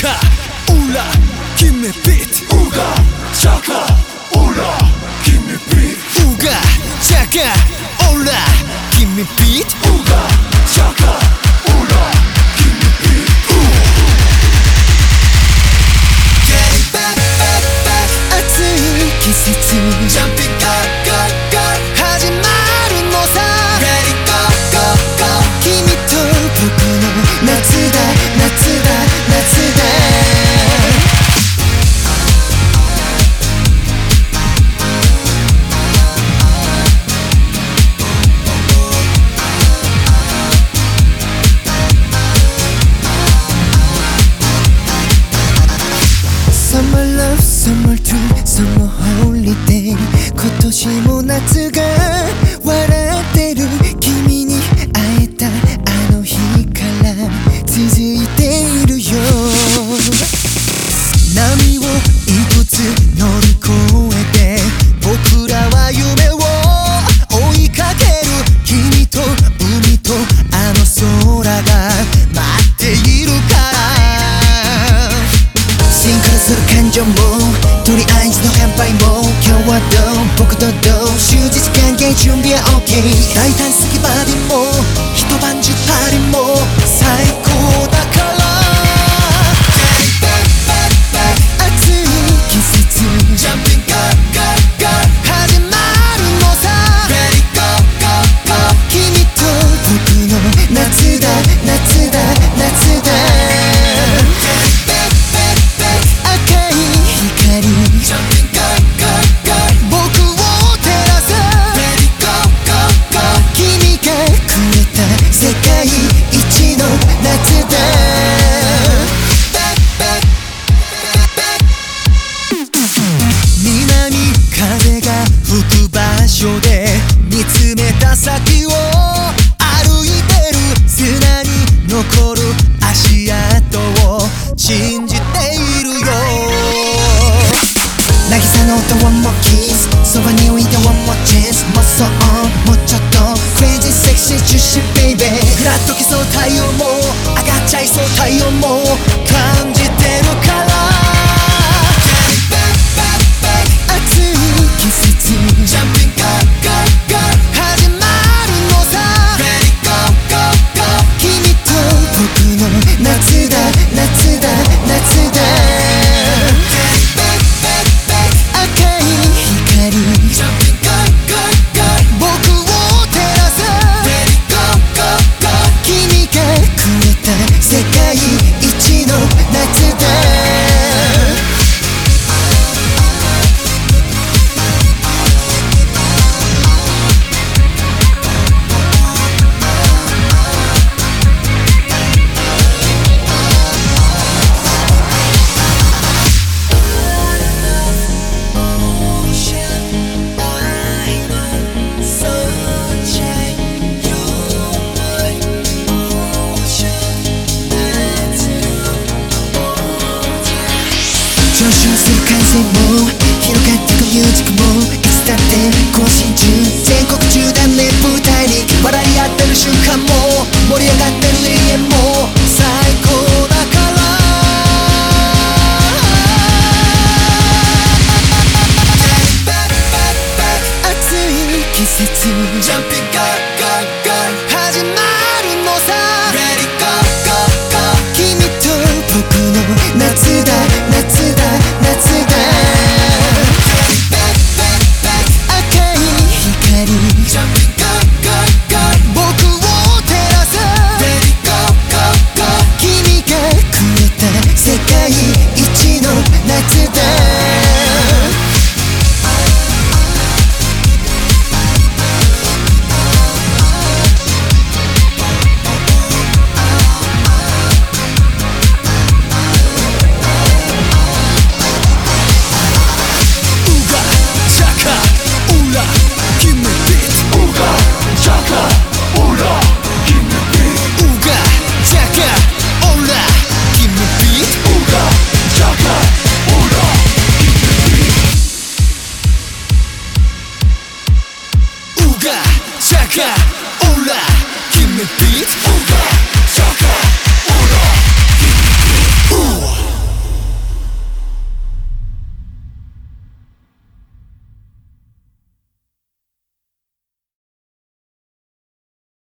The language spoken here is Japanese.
차가 올라 Give me beat 우가 차가 올라 Give me beat 우가 차가 올라 Give me beat 우가 차가 올라 Give me beat Get back back back 暑い季節 Jumping go go go 始まるのさ Ready go go go 君と僕の夏だ夏だ夏だSummer love, summer dream, summer holiday 今年も夏が笑ってる君に会えたあの日から続いているよ波を一つ乗り越えて僕らは夢を追いかける君と海とあの空が待っているからシンクロする感情もとりあえずの乾杯も今日はどう僕とどう終日関係準備は OK 大胆すぎバディも一晩中パリも最高だから暑い季節 Jumping go go go 始まるのさ Ready go go go 君と僕の夏だ夏だ夏だ赤い光 Jumping go go go 僕を照らす Ready go go go 君がくれた世界一の夏だ南風が吹く場所で見つめた先を歩いてる砂に残る足跡を信じているよ渚の音 One more kiss そばに置いて One more chance もっそもうちょっと Crazy sexy juicy baby ふらっときそう太陽も上がっちゃいそう太陽も感じてるから暑い季節 Jumping go go go 始まるのさ Ready go go go 君と僕の夏だ夏だ夏だ赤い光 Jumping go go go 僕を照らす Ready go go go 君がくれた世界一の夏だ上昇する風も広がってくミュージックもいつだって更新中全国中だね舞台に笑い